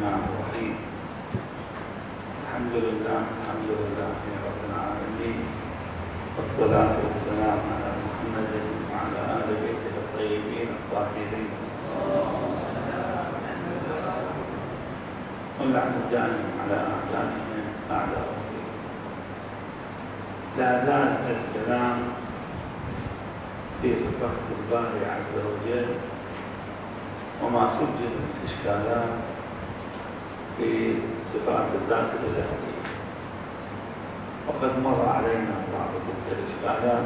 الرحمن الرحيم. الحمد لله رب العالمين، والصلاة والسلام على محمد وعلى آل بيته الطيبين الطاهرين، واللعن الدائم على أعدائهم أعداء الدين. لا زال الكلام في صفات الباري عز وجل وما سجل من إشكالات في صفات الذات الإلهية، وقد مر علينا بعض تلك الإشكالات،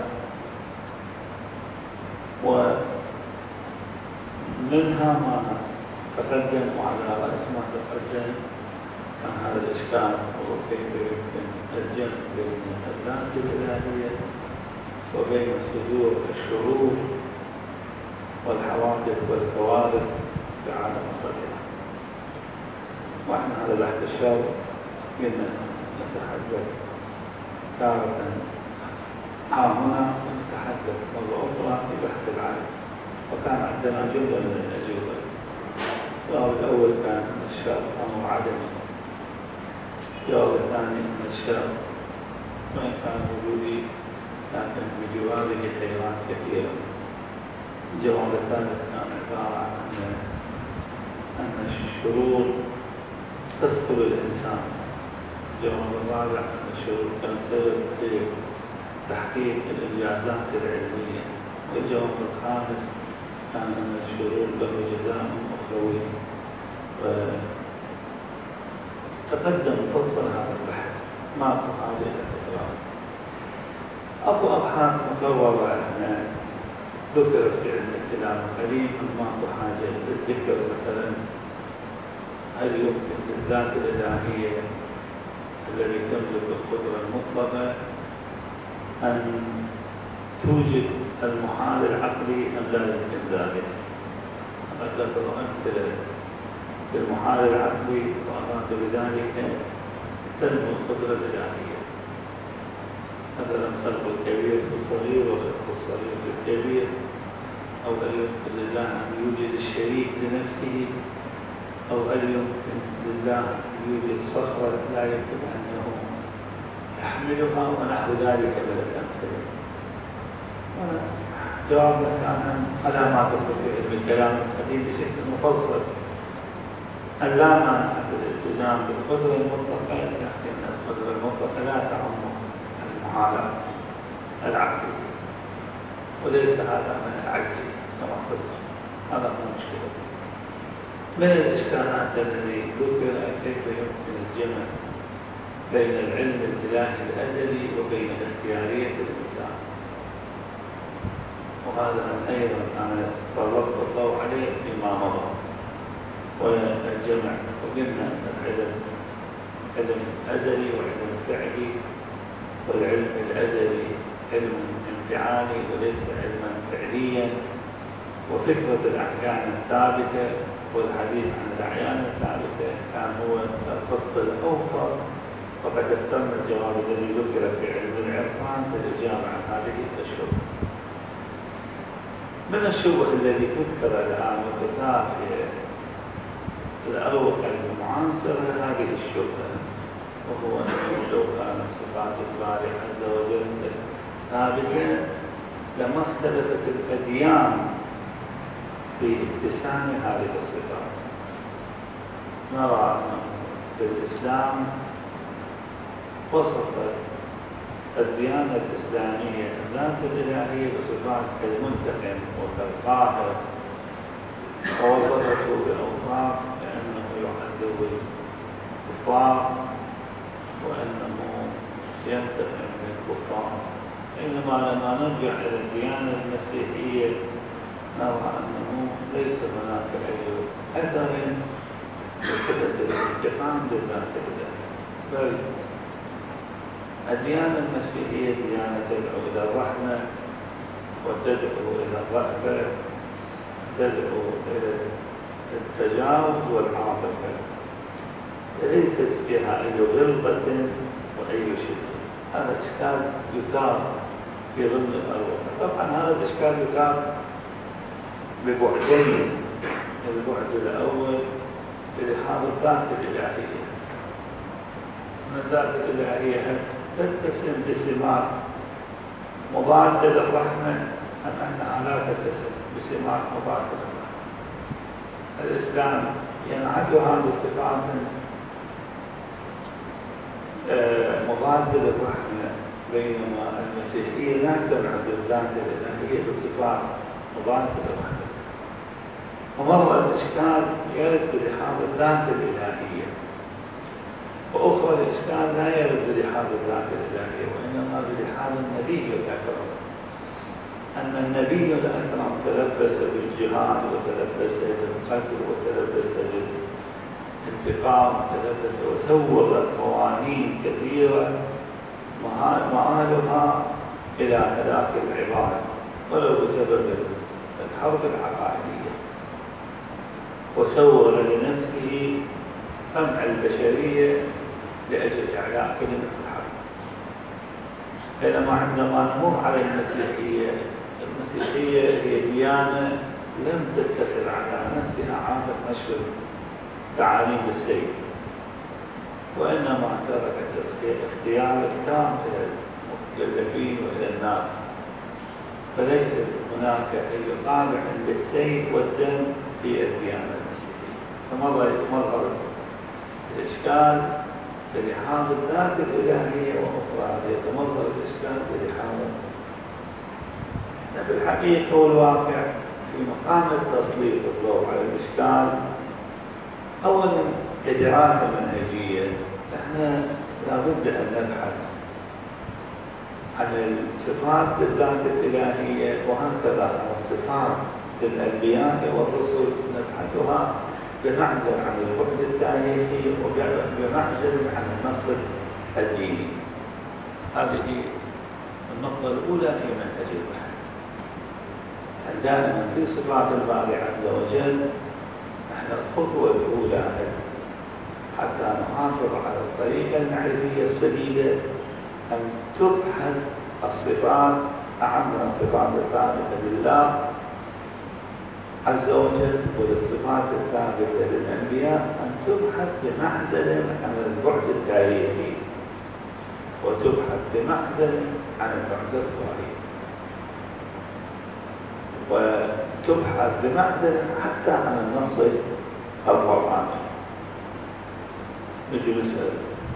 ومنها ما تقدم، وعلى رأس ما تقدم كان هذا الإشكال هو كيف يمكن الجمع بين الذات الإلهية وبين صدور الشرور والحوادث والكوارث في عالم الطبيعة. وإحنا هذا بحث الشر كنا نتحدث تارة هنا ونتحدث مرة أخرى في بحث العالم، وكان عندنا جملة من الأجوبة. الجواب الأول كان أن الشر أمر عدمي، الجواب الثاني أن الشر وإن كان وجودي لكن بجواره خيرات كثيرة. الجواب الثالث كان عبارة عن أن الشرور تسقط الإنسان. الجواب الرابع أن الشرور كان سبب لتحقيق الإنجازات العلمية. والجواب الخامس كان أن الشرور له جزاء أخروي. وتقدم فصل هذا البحث ما في حاجة إلى تكرار. أكو أبحاث مكررة احنا ذكرت في علم الكلام القديم، ما في حاجة للذكر. مثلا هل يمكن للذات الإلهية الذي تملك القدرة المطلقة أن توجد المحال العقلي أم لا يمكن ذلك؟ قد ذكر أمثلة بالمحال العقلي وأراد بذلك تنمو القدرة الإلهية، مثلا خلق الكبير في الصغير وخلق الصغير في الكبير، أو هل يمكن لله أن يوجد الشريك لنفسه، أو هل يمكن لله أن يوجد صخرة لا يمكن أنه يحملها، ونحو ذلك من الأمثلة. جوابنا كان على ما تقول في علم الكلام القديم بشكل مفصل أن لا مانع في الالتزام بالقدرة المطلقة، لكن القدرة المطلقة لا تعم المحالات العقلية، وليس هذا من العجز كما قلت. هذا هو المشكلة. من الإشكالات الذي ذكر كيف يمكن الجمع بين العلم الإلهي الأزلي وبين اختيارية الإنسان، وهذا أيضا أنا سلطت الضوء عليه فيما مضى. والجمع وقلنا أن العلم علم أزلي وعلم فعلي، والعلم الأزلي علم انفعالي وليس علما فعليا، وفكرة الأحكام الثابتة والحديث عن الأعيان الثابتة كان هو الخط الأوفر. وقد تم الجواب الذي ذكر في علم العرفان بالإجابة عن هذه الشبهة. من الشبهة الذي تذكر الآن وتثار في الأوقع المعاصرة هذه الشبهة، وهو أنه لو كانت صفات الباري عز وجل ثابتة لما اختلفت الأديان في اتسام هذه الصفات. نرى أنه في الإسلام وصفت الديانة الإسلامية الذات الإلهية بصفات كالمنتقم وكالقاهر، ووصفته بأوصاف كأنه يعذب الكفار وأنه ينتقم من الكفار. إنما لما نرجع إلى الديانة المسيحية نرى أنه ليس هناك أي أثر لصفة الانتقام للذات الإلهية، بل الديانة المسيحية ديانة تدعو إلى الرحمة وتدعو إلى الرأفة، تدعو إلى التجاوز والعاطفة، ليست فيها أي غلظة وأي شيء. هذا إشكال يثار في ضمن الأرواح. طبعا هذا الإشكال يثار ببعدين. البعد الأول بلحاظ الذات الإلهية. من الذات الإلهية تتسم بسمات مضادة للرحمة أم أنها لا تتسم بسمات مضادة للرحمة؟ الإسلام ينعتها بصفات مضادة للرحمة، بينما المسيحية لا تنعت الذات الإلهية بصفات مضادة للرحمة. ومرة الإشكال يرد بلحاظ الذات الإلهية، وأخرى الإشكال لا يرد بلحاظ الذات الإلهية وإنما بلحاظ النبي الأكرم، أن النبي الأكرم تلبس بالجهاد وتلبس بالقتل وتلبس بالانتقام وسوغ قوانين كثيرة مآلها إلى هلاك العباد ولو بسبب الحرب العقائدية، وسوغ لنفسه قمع البشرية لأجل إعلاء كلمة الحق. بينما عندما نمر على المسيحية هي ديانة لم تتخذ على نفسها عادة نشر تعاليم السيد، وإنما تركت اختيار التام إلى المكلفين وإلى الناس، فليس هناك أي طابع للسيف والدم في الديانة المسيحية. فمرة يتمرر الإشكال بلحاظ الذات الإلهية، وأخرى يتمرر الإشكال بلحاظ بالحقيقة والواقع. في مقام التسليط الضوء على الإشكال، أولا كدراسة منهجية احنا لابد أن نبحث عن الصفات للذات الإلهية، وهكذا عن الصفات للأنبياء والرسل نبحثها بمعزل عن البعد التاريخي وبمعزل عن النص الديني. هذه النقطة الأولى في منهج البحث. دائما في صفات الباري عز وجل نحن الخطوة الأولى حتى نحافظ على الطريقة المعرفية السديدة أن تبحث الصفات أعم من الصفات الثابتة لله عز وجل وللصفات الثابتة للأنبياء، أن تبحث بمعزل عن البعد التاريخي وتبحث بمعزل عن البعد الظاهري، وتبحث بمعزل حتى عن النص القرآني. نجي نسأل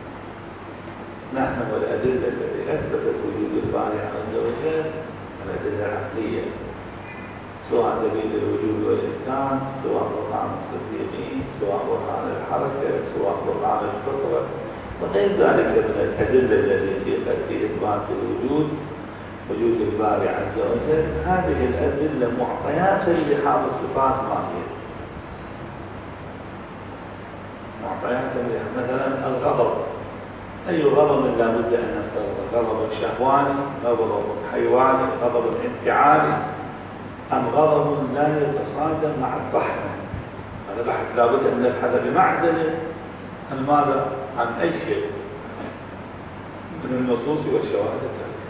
نحن والأدلة التي أثبتت وجود الباري عز وجل الأدلة العقلية، سواء دليل الوجود والإمكان، سواء برهان الصديقين، سواء برهان الحركة، سواء برهان الفطرة، وغير ذلك من الأدلة التي سيقت في إثبات الوجود وجود الباري عز وجل. هذه الأدلة معطيات لحاظ الصفات ما هي؟ معطيات مثلا الغضب، أي غضب لا بد أن نفترض؟ غضب شهواني، غضب حيواني، غضب انفعالي، أم غضب لا يتصادم مع الرحمة؟ هذا بحث لا بد أن نبحث بمعزل عن ماذا؟ عن أي شيء من النصوص والشواهد التاريخية.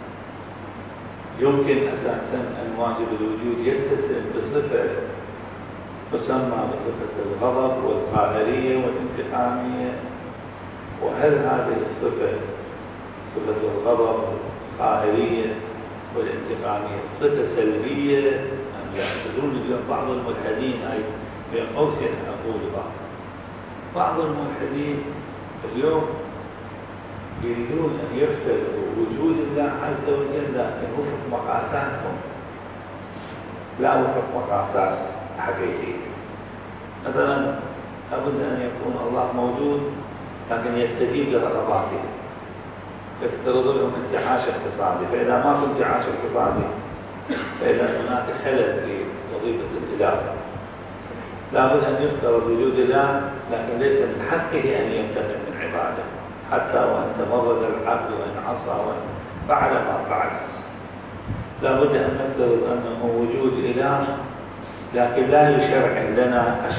يمكن أساسا أن واجب الوجود يتسم بصفة تسمى بصفة الغضب والقهرية والانتقامية، وهل هذه الصفة صفة الغضب والقهرية والانتقامية صفة سلبية أم لا؟ تدرون اليوم بعض الملحدين أي بين قوسين أقول بعض الملحدين اليوم يريدون أن يفترضوا وجود الله عز وجل لكن وفق مقاساتهم لا وفق مقاسات حقيقية. مثلا لابد أن يكون الله موجود لكن يستجيب لرغباته، يفترض لهم انتعاش اقتصادي، فإذا ما في انتعاش اقتصادي فإذا هناك خلل في وظيفة الإله. لابد أن يفترض وجود الله لكن ليس من حقه أن يمتنع من عباده، حتى وأن تمرد العبد وأن عصى وأن فعل ما فعل. لابد أن نفترض أنه وجود إله لكن لا يشرع لنا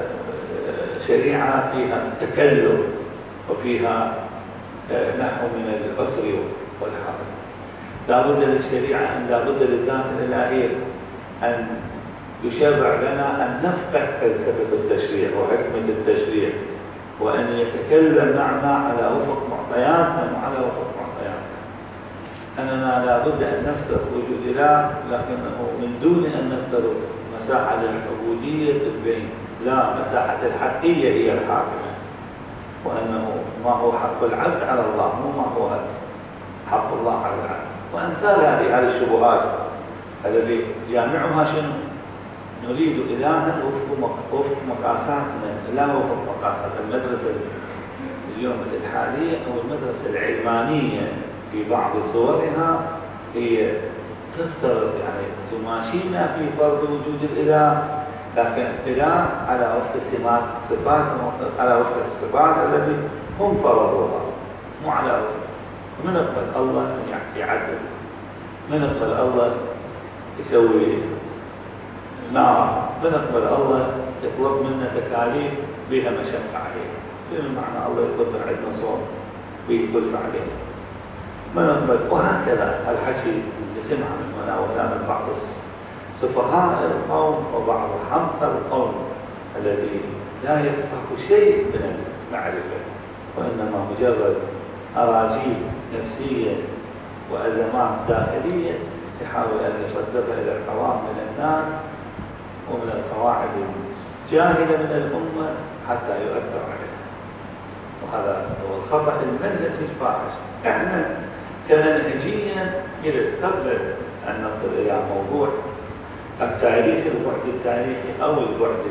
شريعة فيها تكلف وفيها نحو من القصر والحرج. لابد للشريعة أن لابد للذات الإلهية أن يشرع لنا أن نفقه فلسفة التشريع وحكمة التشريع، وأن يتكلم معنا على وفق معطياتنا وعلى وفق معطياتنا. أننا لا بد أن نفترض وجود إله، لكنه من دون أن نفترض مساحة للعبودية البين، لا، مساحة الحقية هي الحاكمة، وأنه ما هو حق العبد على الله مو ما هو حق الله على العبد، وأمثال هذه الشبهات الذي جامعها شنو؟ نريد إلها وفق مقاساتنا، لا وفق مقاسات المدرسة اليوم الحالية أو المدرسة العلمانية في بعض صورها، هي تفترض يعني تماشينا في فرض وجود الإله، لكن الإله على وفق صفات على وفق الصفات التي هم فرضوها، مو على وفق. من يقبل الله أن يعدل، من يقبل الله يسوي نار، من يقبل الله يطلب منا تكاليف بها مشقة عليه، بمعنى الله يطلب من عندنا صوم ويكلف عليه، من يقبل. وهكذا الحكي اللي سمع من هنا وهنا من بعض سفهاء القوم وبعض حمقى القوم الذي لا يفقه شيء من المعرفة، وإنما مجرد أراجيل نفسية وأزمات داخلية يحاول أن يصدرها إلى العوام من الناس ومن القواعد الجاهلة من الأمة حتى يؤثر عليها. وهذا هو الخطأ المنهجي الفاحش. احنا كمنهجيا قبل أن نصل إلى موضوع التاريخ، البعد التاريخي أو البعد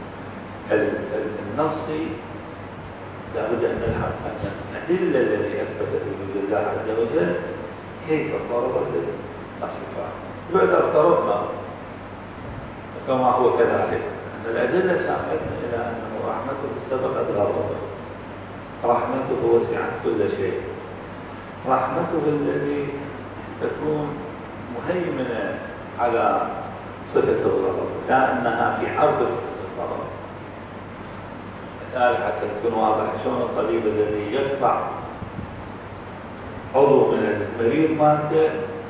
النصي، لابد أن نلحق أن الأدلة التي أثبتت وجود الله عز وجل كيف فرضت الصفات. بعد افترضنا كما هو كذلك أن الأدلة ساقتنا إلى أنه رحمته سبقت غضبه، رحمته وسعت كل شيء، رحمته التي تكون مهيمنة على صفة الغضب، لا أنها في عرض صفة الغضب. مثال حتى تكون واضح، شلون الطبيب الذي يدفع عضو من المريض مالته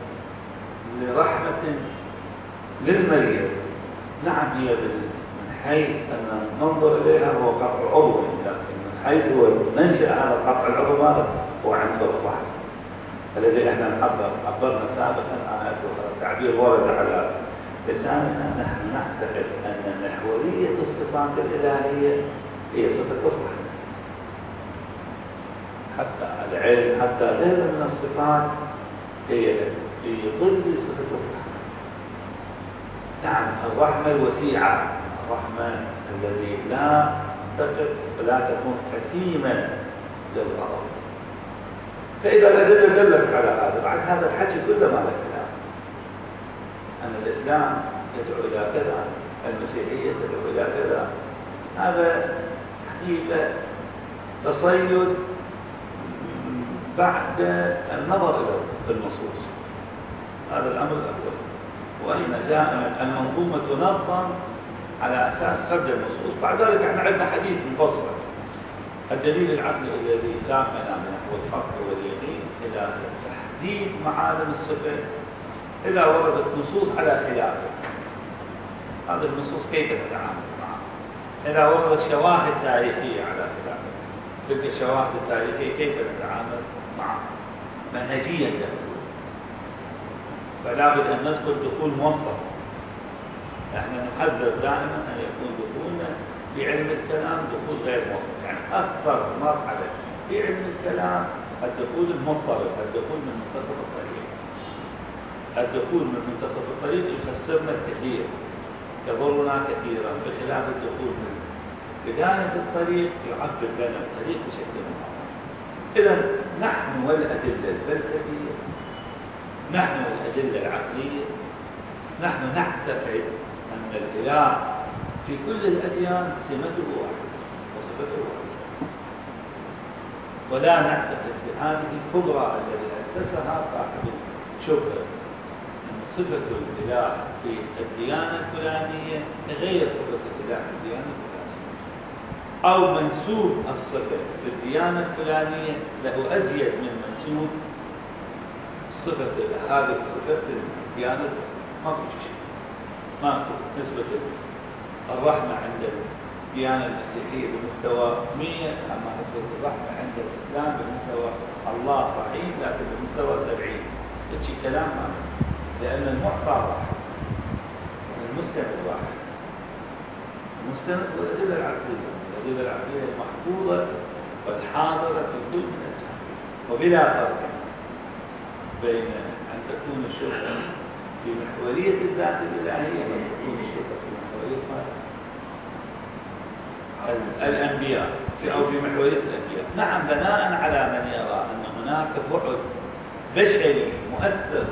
لرحمة للمريض، نعم هي من حيث أن ننظر إليها هو قطع عضو، لكن من حيث هو منشأ هذا قطع العضو ماذا؟ هو عنصر الرحمة الذي احنا عبرنا سابقا عن التعبير ورد على لساننا. نحن نعتقد أن محورية الصفات الإلهية هي صفة الرحمة، حتى العلم حتى غير من الصفات هي في ظل صفة الرحمة. نعم الرحمة الوسيعة، الرحمة الذي لا تقف ولا تكون حسيما للغضب. فإذا الأدلة دلت على هذا، بعد هذا الحكي كله ما له كلام، أن الإسلام يدعو إلى كذا، المسيحية تدعو إلى كذا، هذا حقيقة تصيد بعد النظر إلى النصوص. هذا الأمر الأول. وإن دائما المنظومة تنظم على أساس قبل النصوص، بعد ذلك احنا عندنا حديث مفصل. الدليل العقلي الذي ساقنا من نحو الحق واليقين إلى تحديد معالم الصفة إذا وردت نصوص على خلافه. هذه النصوص كيف نتعامل معها؟ إذا وردت شواهد تاريخية على خلافه، تلك الشواهد التاريخية كيف نتعامل معها منهجيا له؟ فلا بد أن ندخل دخول موفق. احنا نحذر دائما أن يكون دخولنا في علم الكلام دخول غير موفق، يعني أكثر مرحلة في علم الكلام الدخول المضطرب، الدخول من منتصف الطريق. الدخول من منتصف الطريق يخسرنا الكثير، يضرنا كثيرا، بخلاف الدخول من بداية الطريق يعبر لنا الطريق بشكل مضطرب. إذا نحن والأدلة الفلسفية، نحن والأدلة العقلية، نحن نعتقد أن الإله في كل الأديان سمته واحدة وصفته واحدة، ولا نعتقد بهذه الكبرى التي أسسها صاحب الشبهة أن صفة الإله في الديانة الفلانية غير صفة الإله في الديانة الفلانية، أو منسوب الصفة في الديانة الفلانية له أزيد من منسوب صفة هذه الصفة في الديانة. ما في شيء. ماكو نسبة الرحمة عند الديانة المسيحية بمستوى 100، أما نسبة الرحمة عند الإسلام بمستوى الله رحيم لكن بمستوى 70. هيك كلام لأن المعطى واحد، المستند واحد. المستند هو الأدلة العقلية، الأدلة العقلية المحفوظة والحاضرة في كل من الأجهزة، وبلا فرق بين أن تكون الشرطة في محورية الذات الإلهية وأن تكون الشرطة في محورية الأنبياء أو في محورية الأنبياء. نعم، بناء على من يرى أن هناك بعد بشري مؤثر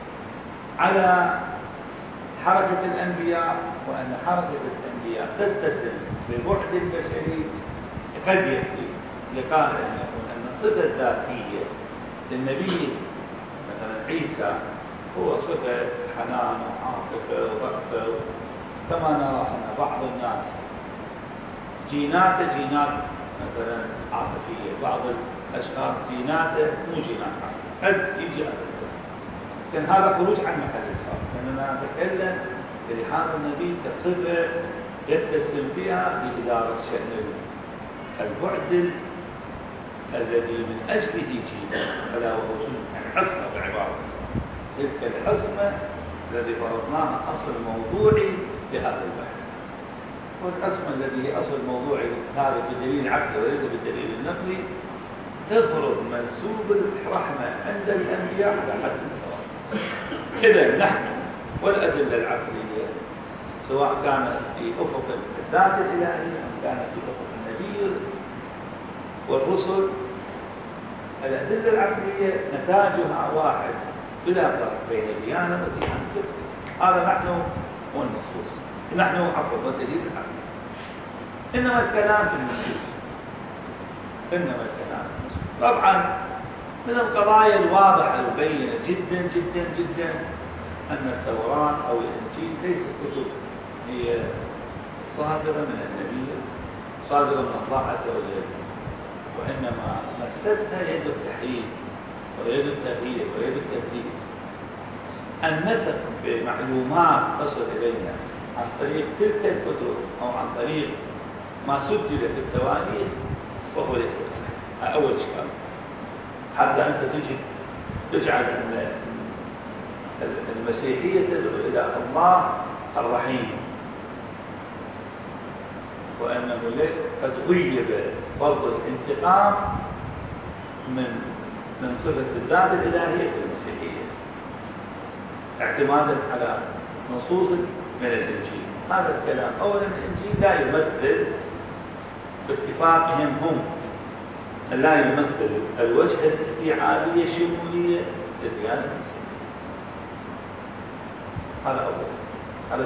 على حركة الأنبياء، وأن حركة الأنبياء تتسم بالبعد البشري، قد يأتي لقائل أن يكون أن الصفة الذاتية للنبي مثلا عيسى هو صفة حنان وعاطفة ورأفة، كما نرى أن بعض الناس جيناته جينات مثلا عاطفية، بعض الأشخاص جيناته مو جينات عاطفية، قد يجي لكن هذا خروج عن محل الصرف، لأننا نتكلم بلحاظ النبي كصفة يتسم فيها بإدارة شأن البعد الذي من أجله جينا، فلا وهو يعني حصنة بعبارة، تلك الحصنة الذي فرضناها أصل موضوعي لهذا البحث، والحصنة الذي هي أصل موضوعي هذا بالدليل العقلي وليس بالدليل النقلي، تفرض منسوب الرحمة عند الأنبياء على حد سواء. إذا نحن والأدلة العقلية سواء كانت في أفق الذات الإلهية أو كانت في أفق النبي والرسل، الأدلة العقلية نتاجها واحد بلا فرق بين ديانة وديانة أخرى. هذا نحن والنصوص، نحن عفوا والدليل العقلي. إنما الكلام في النصوص، إنما الكلام في النصوص. طبعا من القضايا الواضحة البينة جدا جدا جدا أن التوراة أو الإنجيل ليست كتب هي صادرة من النبي، صادرة من الله عز وجل، وإنما مستها يد التحريف ويد التغيير ويد التبديل. النسخ بمعلومات تصل إلينا عن طريق تلك الكتب أو عن طريق ما سجل في التواريخ وهو ليس صحيح. أول شيء حتى أنت تجعل أن المسيحية تدعو إلى الله الرحيم، وأنه قد غيب فرض الانتقام من صفة الذات الإلهية في المسيحية اعتمادا على نصوص من الإنجيل. هذا الكلام أولا الإنجيل لا يمثل باتفاقهم هم، لا يمثل الوجه الاستيعابية الشمولية للديانة المسيحية. هذا أول. هذا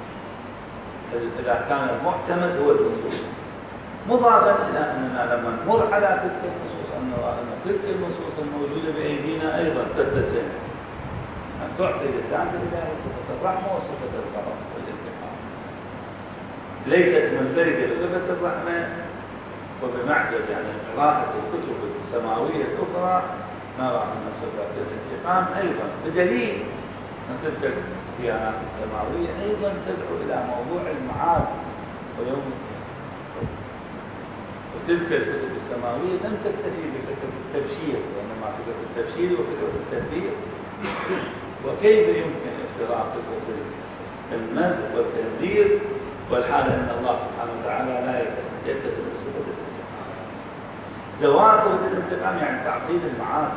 إذا كان المعتمد هو النصوص، مضافا إلى أننا لما نمر على تلك النصوص أن نرى أن تلك النصوص الموجودة بأيدينا أيضا تتسم أن تعطي للذات الإلهية صفة الرحمة وصفة الغضب والانتقام، ليست منفردة بصفة الرحمة وبمعجز يعني قراءة الكتب السماوية الأخرى نرى أن صفة الانتقام أيضا بدليل أن تلك الديانات السماوية أيضا تدعو إلى موضوع المعاد ويوم القيامة. وتلك الكتب السماوية لم تكتفي بفكرة التبشير، وإنما فكرة التبشير وفكرة التدبير. وكيف يمكن افتراق فكرة المد والتنذير والحال أن الله سبحانه وتعالى لا يتصل بصفة الانتقام؟ زوال صفة الانتقام يعني تعطيل المعاد،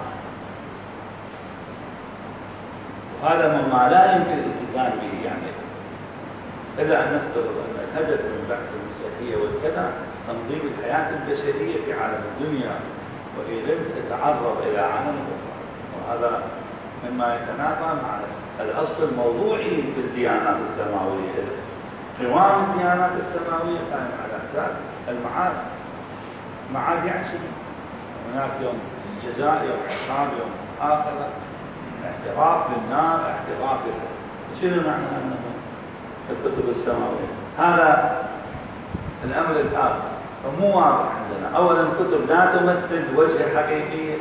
وهذا مما لا يمكن الالتزام به. يعني إذا أن نفترض أن الهدف من بحث المسيحية والكذا تنظيم الحياة البشرية في عالم الدنيا وفي غير تتعرض إلى عالم أخرى، وهذا مما يتنافى مع الأصل الموضوعي في الديانات السماوية. قوام الديانات السماوية قائم على أساس المعاد. معاد يعني شنو؟ هناك يوم جزاء، يوم عقاب، يوم آخرة، اعتراف بالنار، اعتراف شنو معنى أنه في الكتب السماوية؟ هذا الأمر الآخر فمو واضح عندنا. أولا الكتب لا تمثل وجه حقيقي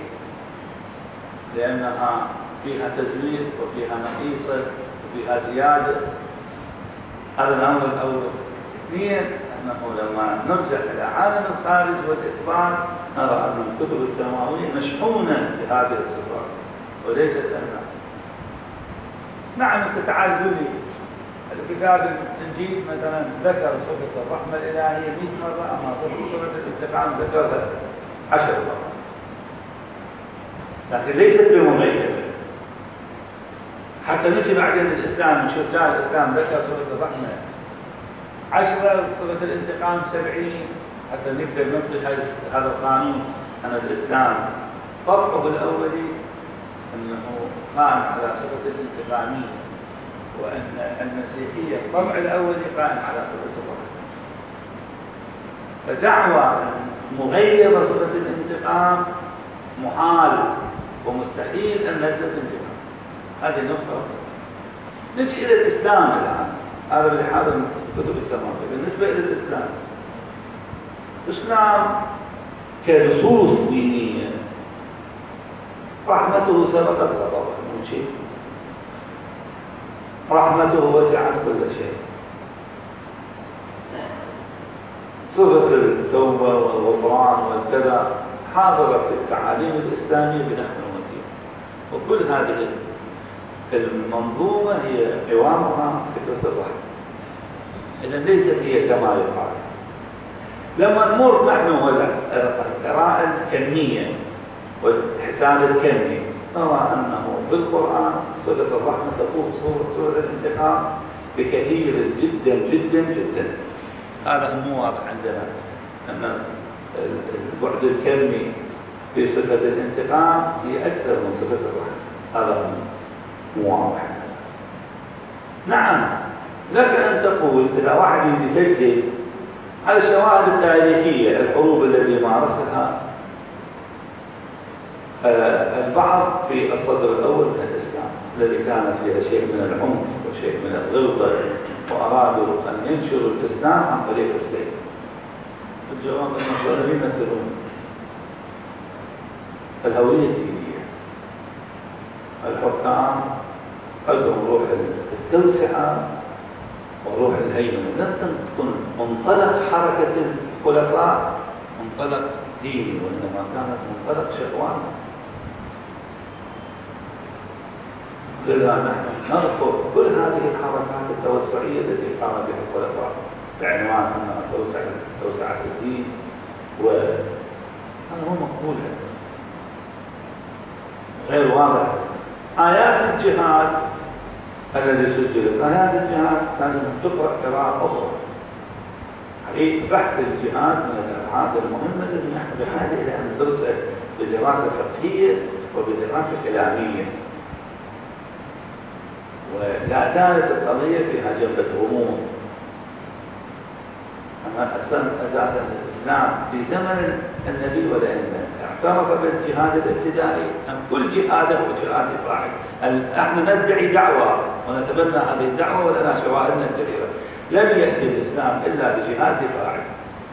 لأنها فيها تزويد وفيها نقيصة وفيها زيادة، هذا الأمر الأول. اثنين، أنه لما نرجع إلى عالم الخارج والإثبات نرى أن الكتب السماوية مشحونة بهذه الصفات وليست أنها. نعم، تعال قل لي الكتاب الإنجيل مثلا ذكر صفة الرحمة الإلهية 100 مرة، أما صفة الانتقام ذكرها 10 مرات، لكن ليست بمميزة. حتى نجي بعدين الإسلام نشوف جاء الإسلام ذكر صفة الرحمة 10، صفة الانتقام 70، حتى نقدر نطلق هذا القانون أن الإسلام طبعه الأولي أنه قائم على صفة الانتقامية، وأن المسيحية الطبع الأولي قائم على صفة الرحمة. فدعوى مغيرة صفة الانتقام محال ومستحيل أن نجد الانتقام. هذه نقطة. نجي إلى الإسلام الآن، هذا اللي حاضر من كتب السماوية. بالنسبة إلى الإسلام كنصوص دينية رحمته سبقت غضبه من شيء، رحمته وسعت كل شيء. صفة التوبة والغفران والكذا حاضرة في التعاليم الإسلامية بنحو المسيح، وكل هذه المنظومة هي قوامها فكرة الرحمة. إذا ليست هي كما يقال. لما نمر نحن القراءة الكمية والحساب الكمي نرى أنه في القرآن صفة الرحمة تفوق صفة الانتقام بكثير جدا جدا جدا. هذا مو واضح عندنا أن البعد الكمي في صفة الانتقام هي أكثر من صفة الرحمة. هذا مو واضح. نعم، لك أن تقول إذا واحد يسجل على الشواهد التاريخية الحروب التي مارسها البعض في الصدر الأول من الإسلام الذي كان فيها شيء من العنف وشيء من الغلظة، وأرادوا أن ينشروا الإسلام عن طريق السيف. الجواب أنهم يمثلون الهوية الدينية. الحكام عندهم روح التوسعة وروح الهيمنة. لم تكن منطلق حركة الخلفاء منطلق ديني، وإنما كانت منطلق شهواني. لذا نحن نرفض كل هذه الحركات التوسعية التي قام بها الخلفاء بعنوان أنها توسعة الدين، وهذا هو مقبول غير واضح. آيات الجهاد الذي سجلت، آيات الجهاد لازم تقرأ قراءة أخرى. حقيقة بحث الجهاد من الأبحاث المهمة التي نحن بحاجة إلى أن ندرسها بدراسة فقهية وبدراسة كلامية. ولا زالت القضية فيها جنبة غموض. أما أساسا الإسلام في زمن النبي والأئمة اعترف بالجهاد الابتدائي أم كل جهاد هو جهاد دفاعي. نحن ندعي دعوة ونتبنى هذه الدعوة ولنا شواهدنا كثيرة. لم يأتي الإسلام إلا بجهاد دفاعي،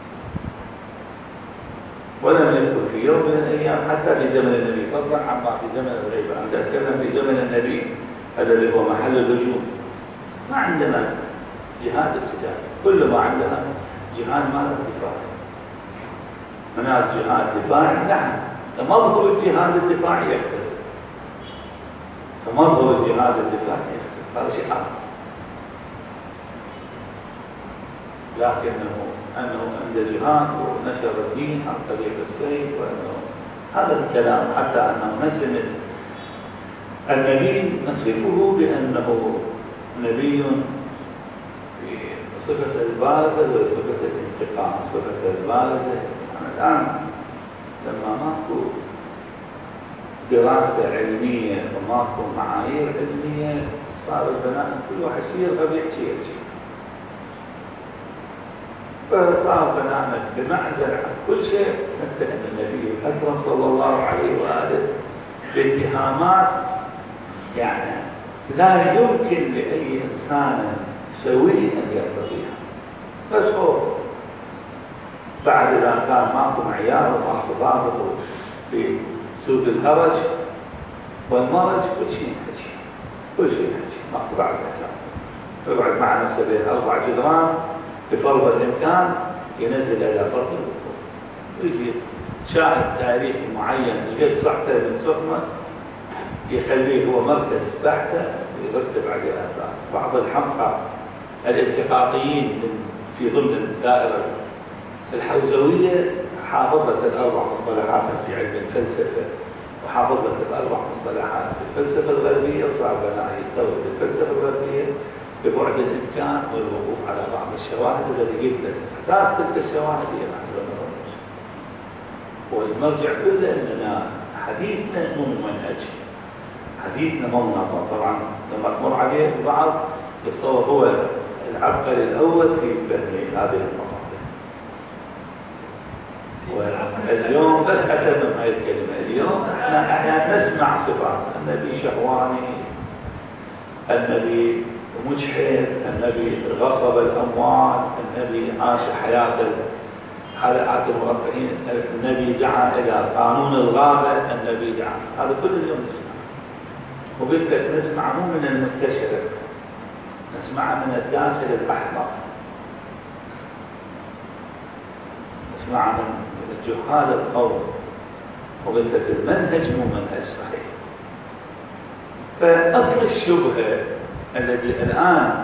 ولم يكن في يوم من الأيام حتى في زمن النبي، فضلا عما في زمن الغيبة. أنا أتكلم في زمن النبي الذي هو محل اللجوء. ما عندنا جهاد ابتدائي، كل ما عندنا جهاد مال دفاعي. هناك جهاد دفاعي، نعم، تمظهر الجهاد الدفاعي يختلف. تمظهر الجهاد الدفاعي يختلف، هذا شيء آخر. لكنه عند جهاد ونشر الدين عن طريق السيف، وأنه هذا الكلام حتى أنه نسمع النبي نصفه بأنه نبي بصفة البارزة وصفة الانتقام. صفة البارزة الآن لما ماكو دراسة علمية وماكو معايير علمية صار البناء كل واحد يرغب يحكي فصار بناء بمعزل عن كل شيء. نتهم النبي الأكرم صلى الله عليه وآله باتهامات يعني لا يمكن لأي إنسان سوي أن يرتضيها. بس هو بعد إذا كان ماكو معيار وماكو ضابط في سوق الهرج والمرج كل شيء حكي، كل شيء حكي، ماكو بعد حساب. يقعد مع نفسه بين 4 جدران بفرض الإمكان ينزل إلى فرض الوقوف، ويجي شاهد تاريخي معين يجد صحته من سقمه يخليه هو مركز بحثه ويرتب عليه آثار. بعض الحمقى الالتقاطيين في ضمن الدائرة الحوزوية حافظت ال4 مصطلحات في علم الفلسفة، وحافظت ال4 مصطلحات في الفلسفة الغربية، وصار بناء يستورد الفلسفة الغربية ببعد الإمكان والوقوف على بعض الشواهد التي جبت أساس تلك الشواهد هي معلومة والمرجع كله أننا حديثنا مو منهج، حديثنا مو نظر. طبعا لما تمر عليه البعض يتصور هو العبقري الأول في فهم هذه المواضيع. واليوم بس أتمم هذه الكلمة، اليوم احنا أحيانا نسمع صفات النبي شهواني، النبي مجحد، النبي غصب الأموال، النبي عاش حياة حلقات المرفهين، النبي دعا إلى قانون الغابة، النبي دعا. هذا كل اليوم نسمع، وقلت لك نسمع مو من المستشرق، نسمع من الداخل الأحمر، نسمع من الجهال القوم. وقلت لك المنهج مو منهج صحيح. فأصل الشبهة الذي الآن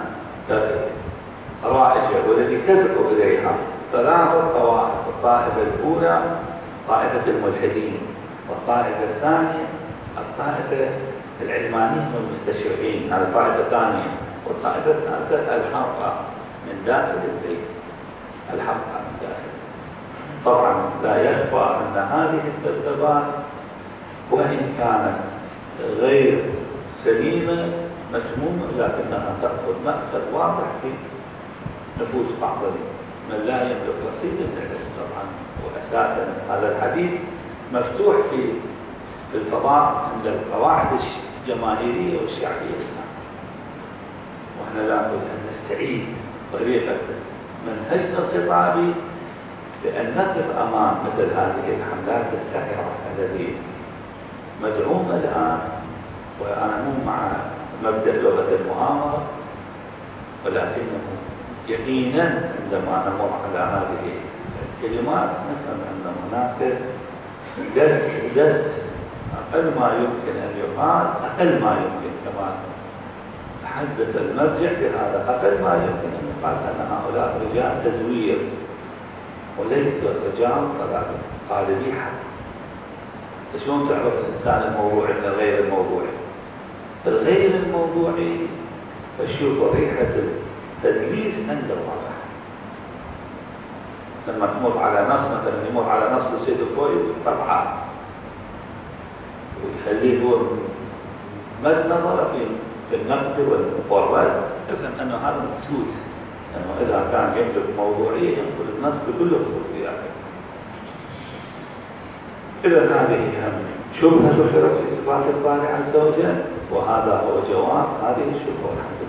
رائجة والذي تدعو إليها 3 طوائف: الطائفة الأولى طائفة الملحدين، والطائفة الثانية الطائفة العلمانيين والمستشرقين، هذه طائفة ثانية، والطائفة الثالثة الحمقى من داخل البيت، الحمقى من داخل. طبعا لا يخفى أن هذه الذبذبات وإن كانت غير سليمة مسمومة لكنها تأخذ مأخذ واضح في نفوس بعض من لا يملك رصيد العلم. طبعا وأساسا هذا الحديث مفتوح في الفضاء عند القواعد الجماهيرية والشعبية للناس، وإحنا لا بد أن نستعيد طريقة منهجنا الخطابي بأن نقف أمام مثل هذه الحملات الساحرة التي مدعومة الآن. وأنا مو مع مبدأ لغة المؤامرة، ولكنه يقينا عندما نمر على هذه الكلمات نفهم أن هناك دس أقل ما يمكن أن يقال، أقل ما يمكن كما تحدث المرجع بهذا، أقل ما يمكن أن يقال أن هؤلاء رجال تزوير وليس رجال طالبي حق. شلون تعرف الإنسان الموضوعي من غير الموضوعي؟ الغير الموضوعي تشوف ريحة التدليس عند الواقع. لما تمر على نص، مثلا يمر على نص لسيد الخوي طبعا ويخليه هو مد نظره في النقد والمقرر، يفهم أنه هذا مسؤول، أنه إذا كان يملك موضوعية ينقل النص بكل خصوصياته. إذا هذه شبهة ذكرت في صفات الباري عز وجل، وهذا هو جواب هذه الشبهة.